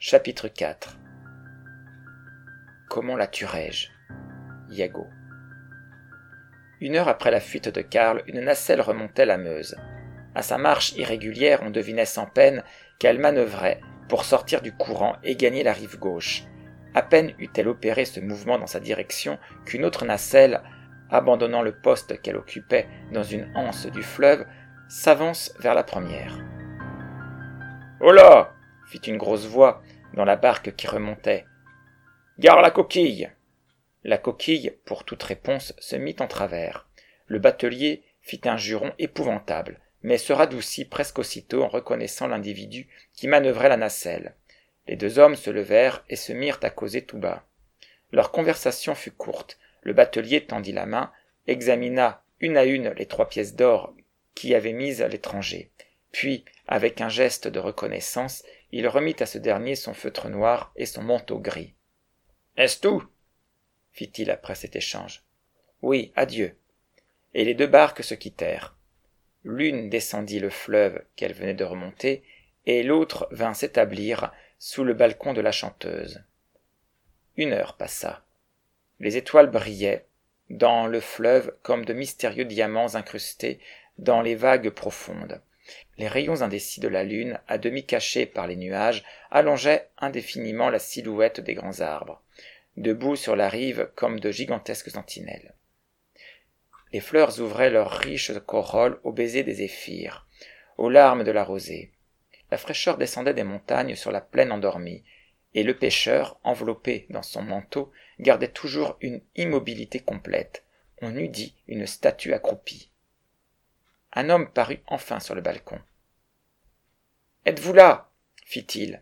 Chapitre 4. Comment la tuerais-je? Iago. 1 heure après la fuite de Karl, une nacelle remontait la Meuse. À sa marche irrégulière, on devinait sans peine qu'elle manœuvrait pour sortir du courant et gagner la rive gauche. À peine eut-elle opéré ce mouvement dans sa direction qu'une autre nacelle, abandonnant le poste qu'elle occupait dans une anse du fleuve, s'avance vers la première. « Holà !» fit une grosse voix dans la barque qui remontait. « Gare la coquille !» La coquille, pour toute réponse, se mit en travers. Le batelier fit un juron épouvantable, mais se radoucit presque aussitôt en reconnaissant l'individu qui manœuvrait la nacelle. Les 2 hommes se levèrent et se mirent à causer tout bas. Leur conversation fut courte. Le batelier tendit la main, examina une à une les 3 pièces d'or qu'y avait mises l'étranger. Puis, avec un geste de reconnaissance, il remit à ce dernier son feutre noir et son manteau gris. « Est-ce tout ?» fit-il après cet échange. « Oui, adieu. » Et les 2 barques se quittèrent. L'une descendit le fleuve qu'elle venait de remonter, et l'autre vint s'établir sous le balcon de la chanteuse. 1 heure passa. Les étoiles brillaient dans le fleuve comme de mystérieux diamants incrustés dans les vagues profondes. Les rayons indécis de la lune, à demi cachés par les nuages, allongeaient indéfiniment la silhouette des grands arbres, debout sur la rive comme de gigantesques sentinelles. Les fleurs ouvraient leurs riches corolles au baiser des zéphyrs, aux larmes de la rosée. La fraîcheur descendait des montagnes sur la plaine endormie, et le pêcheur, enveloppé dans son manteau, gardait toujours une immobilité complète. On eût dit une statue accroupie. Un homme parut enfin sur le balcon. « Êtes-vous là ?» fit-il.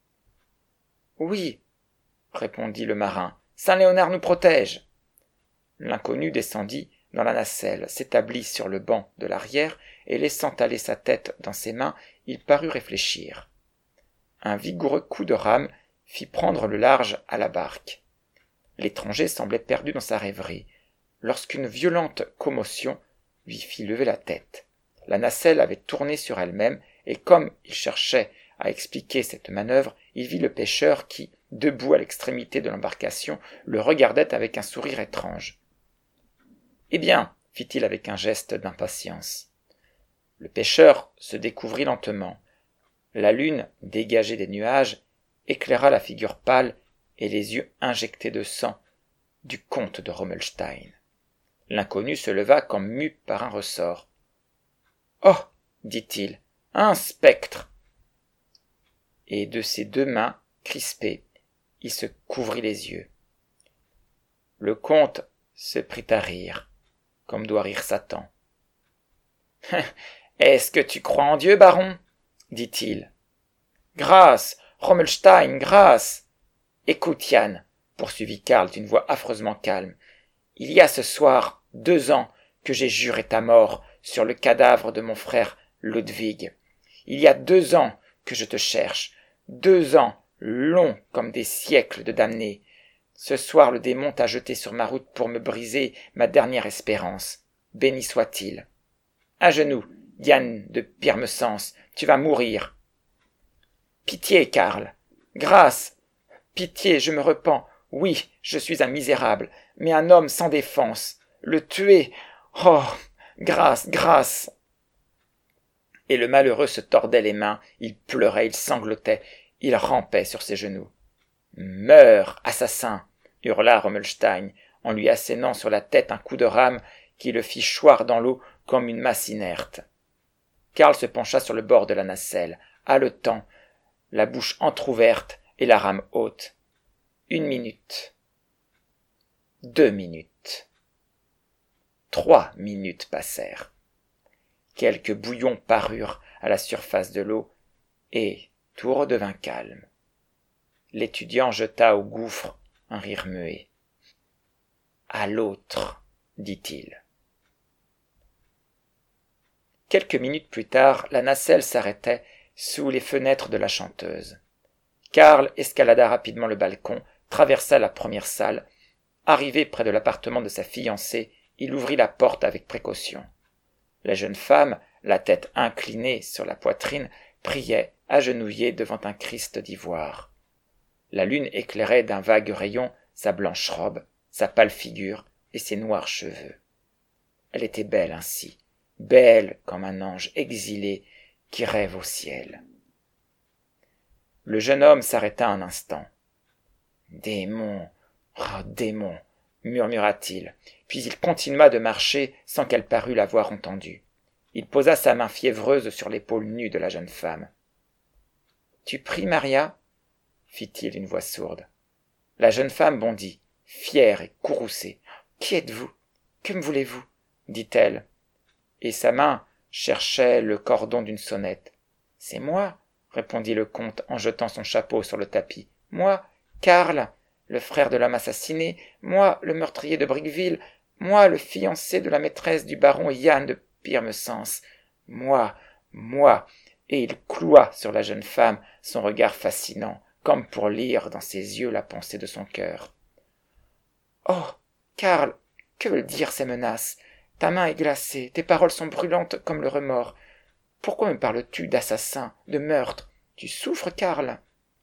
« Oui, » répondit le marin. « Saint-Léonard nous protège !» L'inconnu descendit dans la nacelle, s'établit sur le banc de l'arrière, et laissant aller sa tête dans ses mains, il parut réfléchir. Un vigoureux coup de rame fit prendre le large à la barque. L'étranger semblait perdu dans sa rêverie, lorsqu'une violente commotion lui fit lever la tête. La nacelle avait tourné sur elle-même, et comme il cherchait à expliquer cette manœuvre, il vit le pêcheur qui, debout à l'extrémité de l'embarcation, le regardait avec un sourire étrange. « Eh bien » fit-il avec un geste d'impatience. Le pêcheur se découvrit lentement. La lune, dégagée des nuages, éclaira la figure pâle et les yeux injectés de sang du comte de Romelstein. L'inconnu se leva comme mu par un ressort. « Oh » dit-il, « un spectre !» Et de ses 2 mains, crispées, il se couvrit les yeux. Le comte se prit à rire, comme doit rire Satan. « Est-ce que tu crois en Dieu, baron ?» dit-il. « Grâce, Romelstein, grâce !»« Écoute, Yann, » poursuivit Karl d'une voix affreusement calme, « il y a ce soir 2 ans que j'ai juré ta mort sur le cadavre de mon frère Ludwig. Il y a 2 ans que je te cherche, 2 ans longs comme des siècles de damnés. Ce soir le démon t'a jeté sur ma route pour me briser ma dernière espérance. Béni soit-il. À genoux, Yann de Pirmesens, tu vas mourir. Pitié, Karl. Grâce. Pitié, je me repens. Oui, je suis un misérable, mais un homme sans défense. Le tuer. Oh, grâce, grâce. Et le malheureux se tordait les mains, il pleurait, il sanglotait, il rampait sur ses genoux. Meurs, assassin, hurla Romelstein, en lui assénant sur la tête un coup de rame qui le fit choir dans l'eau comme une masse inerte. Karl se pencha sur le bord de la nacelle, haletant, la bouche entr'ouverte et la rame haute. 1 minute. 2 minutes. 3 minutes passèrent. Quelques bouillons parurent à la surface de l'eau, et tout redevint calme. L'étudiant jeta au gouffre un rire muet. « À l'autre, » dit-il. Quelques minutes plus tard, la nacelle s'arrêtait sous les fenêtres de la chanteuse. Karl escalada rapidement le balcon, traversa la première salle. Arrivé près de l'appartement de sa fiancée, il ouvrit la porte avec précaution. La jeune femme, la tête inclinée sur la poitrine, priait, agenouillée devant un Christ d'ivoire. La lune éclairait d'un vague rayon sa blanche robe, sa pâle figure et ses noirs cheveux. Elle était belle ainsi, belle comme un ange exilé qui rêve au ciel. Le jeune homme s'arrêta un instant. « Démon, oh démon !» murmura-t-il, puis il continua de marcher sans qu'elle parût l'avoir entendu. Il posa sa main fiévreuse sur l'épaule nue de la jeune femme. « Tu pries, Maria ?» fit-il d'une voix sourde. La jeune femme bondit, fière et courroucée. « Qui êtes-vous ? Que me voulez-vous ?» dit-elle, et sa main cherchait le cordon d'une sonnette. « C'est moi, » répondit le comte en jetant son chapeau sur le tapis. « Moi, Karl, le frère de l'homme assassiné, moi, le meurtrier de Briqueville, moi, le fiancé de la maîtresse du baron Yann de Pirmesens, moi, et il cloua sur la jeune femme son regard fascinant, comme pour lire dans ses yeux la pensée de son cœur. « Oh, Karl, que veulent dire ces menaces ? Ta main est glacée, tes paroles sont brûlantes comme le remords. Pourquoi me parles-tu d'assassin, de meurtre ? Tu souffres, Karl ?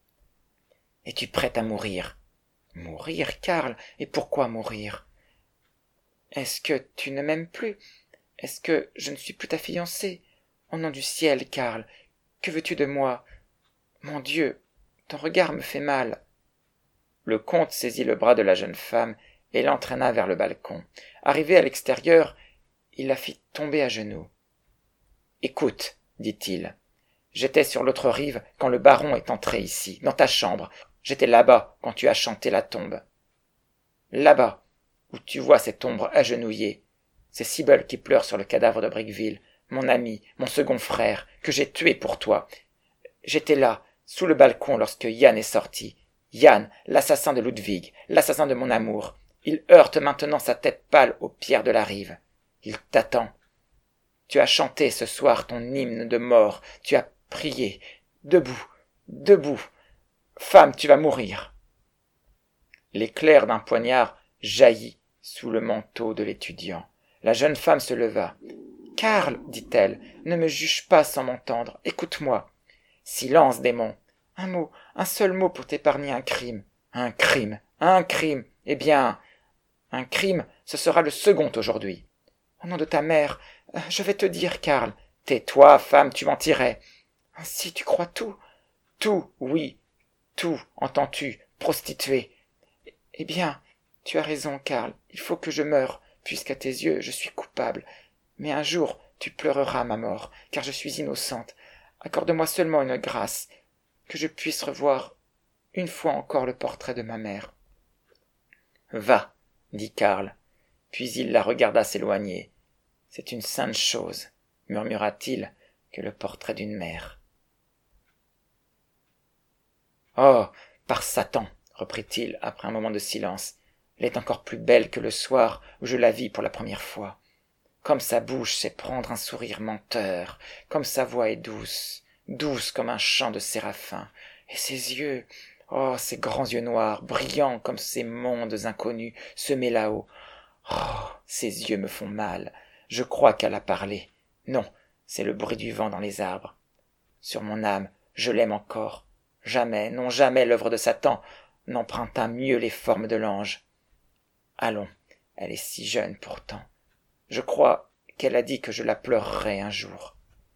Es-tu prête à mourir ? Mourir, Karl ? Et pourquoi mourir ? Est-ce que tu ne m'aimes plus ? Est-ce que je ne suis plus ta fiancée ? Au nom du ciel, Karl, que veux-tu de moi ? Mon Dieu, ton regard me fait mal. » Le comte saisit le bras de la jeune femme et l'entraîna vers le balcon. Arrivé à l'extérieur, il la fit tomber à genoux. « Écoute, dit-il, j'étais sur l'autre rive quand le baron est entré ici, dans ta chambre. J'étais là-bas quand tu as chanté la tombe. Là-bas, où tu vois cette ombre agenouillée. C'est Sibyl qui pleure sur le cadavre de Briqueville, mon ami, mon second frère, que j'ai tué pour toi. J'étais là, sous le balcon, lorsque Yann est sorti. Yann, l'assassin de Ludwig, l'assassin de mon amour. Il heurte maintenant sa tête pâle aux pierres de la rive. Il t'attend. Tu as chanté ce soir ton hymne de mort. Tu as prié. Debout, debout. Femme, tu vas mourir. » L'éclair d'un poignard jaillit sous le manteau de l'étudiant. La jeune femme se leva. « Karl, dit-elle, ne me juge pas sans m'entendre. Écoute-moi. »« Silence, démon. Un mot, un seul mot pour t'épargner un crime. »« Un crime, un crime. Eh bien, un crime, ce sera le second aujourd'hui. »« Au nom de ta mère, je vais te dire, Karl. »« Tais-toi, femme, tu mentirais. »« Ainsi tu crois tout. »« Tout, oui, tout, entends-tu, prostituée. »« Eh bien, tu as raison, Karl. Il faut que je meure, puisqu'à tes yeux, je suis coupable. Mais un jour, tu pleureras ma mort, car je suis innocente. Accorde-moi seulement une grâce, que je puisse revoir une fois encore le portrait de ma mère. »« Va, dit Karl, puis il la regarda s'éloigner. « C'est une sainte chose, murmura-t-il, que le portrait d'une mère. »« Oh, par Satan, reprit-il après un moment de silence, elle est encore plus belle que le soir où je la vis pour la première fois. Comme sa bouche sait prendre un sourire menteur, comme sa voix est douce, douce comme un chant de séraphin, et ses yeux, oh, ses grands yeux noirs, brillants comme ces mondes inconnus semés là-haut. Oh, ses yeux me font mal, je crois qu'elle a parlé. Non, c'est le bruit du vent dans les arbres. Sur mon âme, je l'aime encore. Jamais, non jamais l'œuvre de Satan n'emprunta mieux les formes de l'ange. Allons, elle est si jeune pourtant. Je crois qu'elle a dit que je la pleurerais un jour. »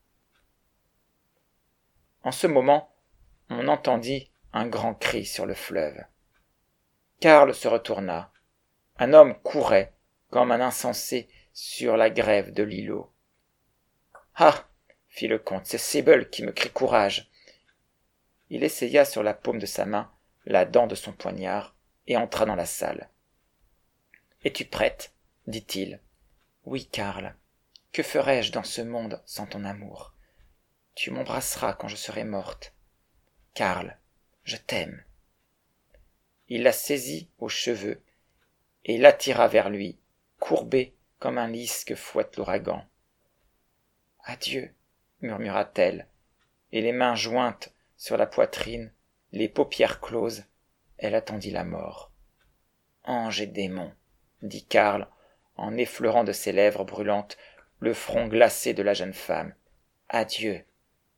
En ce moment, on entendit un grand cri sur le fleuve. Karl se retourna. Un homme courait, comme un insensé, sur la grève de l'îlot. « Ah !» fit le comte, « c'est Sibyl qui me crie courage. » Il essaya sur la paume de sa main la dent de son poignard et entra dans la salle. « Es-tu prête ?» dit-il. « Oui, Karl. Que ferais-je dans ce monde sans ton amour ? Tu m'embrasseras quand je serai morte. Karl, je t'aime. » Il la saisit aux cheveux et l'attira vers lui, courbé comme un lys que fouette l'ouragan. « Adieu, » murmura-t-elle, et les mains jointes sur la poitrine, les paupières closes, elle attendit la mort. « Ange et démon, » dit Karl, en effleurant de ses lèvres brûlantes le front glacé de la jeune femme. « Adieu !»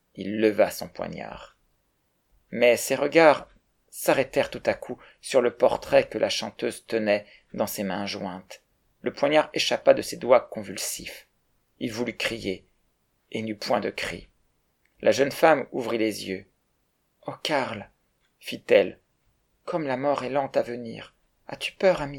Il leva son poignard. Mais ses regards s'arrêtèrent tout à coup sur le portrait que la chanteuse tenait dans ses mains jointes. Le poignard échappa de ses doigts convulsifs. Il voulut crier, et n'eut point de cri. La jeune femme ouvrit les yeux. « Oh, Karl !» fit-elle, « comme la mort est lente à venir. As-tu peur, ami ?»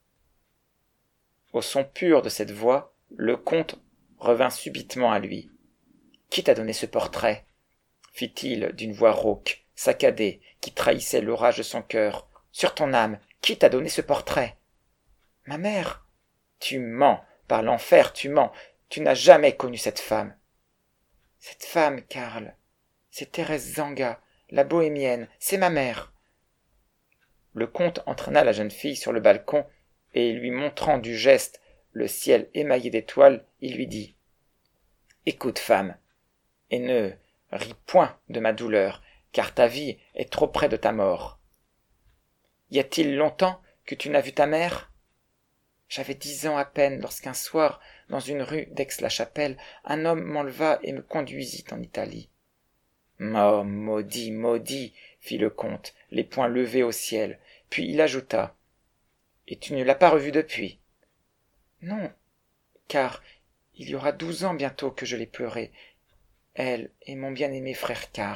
Au son pur de cette voix, le comte revint subitement à lui. « Qui t'a donné ce portrait ?» fit-il d'une voix rauque, saccadée, qui trahissait l'orage de son cœur. « Sur ton âme, qui t'a donné ce portrait ?»« Ma mère !»« Tu mens, par l'enfer, tu mens. Tu n'as jamais connu cette femme. »« Cette femme, Karl, c'est Thérèse Zanga, la bohémienne, c'est ma mère. » Le comte entraîna la jeune fille sur le balcon et, lui montrant du geste le ciel émaillé d'étoiles, il lui dit « Écoute, femme, et ne ris point de ma douleur, car ta vie est trop près de ta mort. Y a-t-il longtemps que tu n'as vu ta mère ? J'avais 10 ans à peine lorsqu'un soir, dans une rue d'Aix-la-Chapelle, un homme m'enleva et me conduisit en Italie. »« Oh, maudit, maudit !» fit le comte, les poings levés au ciel, puis il ajouta « Et tu ne l'as pas revue depuis ?»« Non, car il y aura 12 ans bientôt que je l'ai pleurée, elle et mon bien-aimé frère Karl. »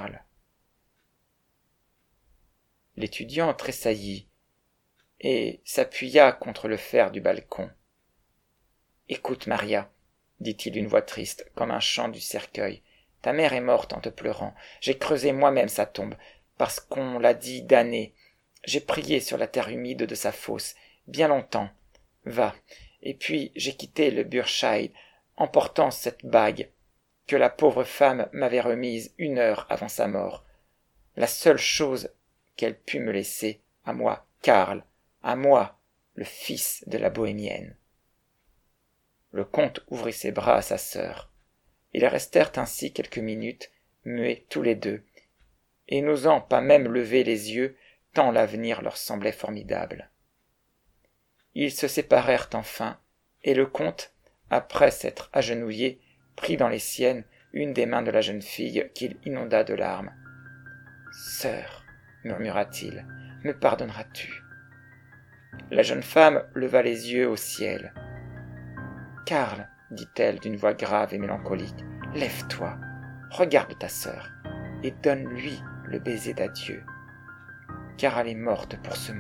L'étudiant tressaillit et s'appuya contre le fer du balcon. « Écoute, Maria, dit-il d'une voix triste, comme un chant du cercueil, ta mère est morte en te pleurant. J'ai creusé moi-même sa tombe, parce qu'on l'a dit damnée. J'ai prié sur la terre humide de sa fosse, bien longtemps. Va. Et puis j'ai quitté le Burscheid, emportant cette bague, que la pauvre femme m'avait remise 1 heure avant sa mort. La seule chose qu'elle put me laisser, à moi, Karl, à moi, le fils de la bohémienne. » Le comte ouvrit ses bras à sa sœur. Ils restèrent ainsi quelques minutes, muets tous les deux, et n'osant pas même lever les yeux, tant l'avenir leur semblait formidable. Ils se séparèrent enfin, et le comte, après s'être agenouillé, prit dans les siennes une des mains de la jeune fille qu'il inonda de larmes. « Sœur, murmura-t-il, me pardonneras-tu » La jeune femme leva les yeux au ciel. « Karl, dit-elle d'une voix grave et mélancolique, lève-toi, regarde ta sœur, et donne-lui le baiser d'adieu, car elle est morte pour ce monde. »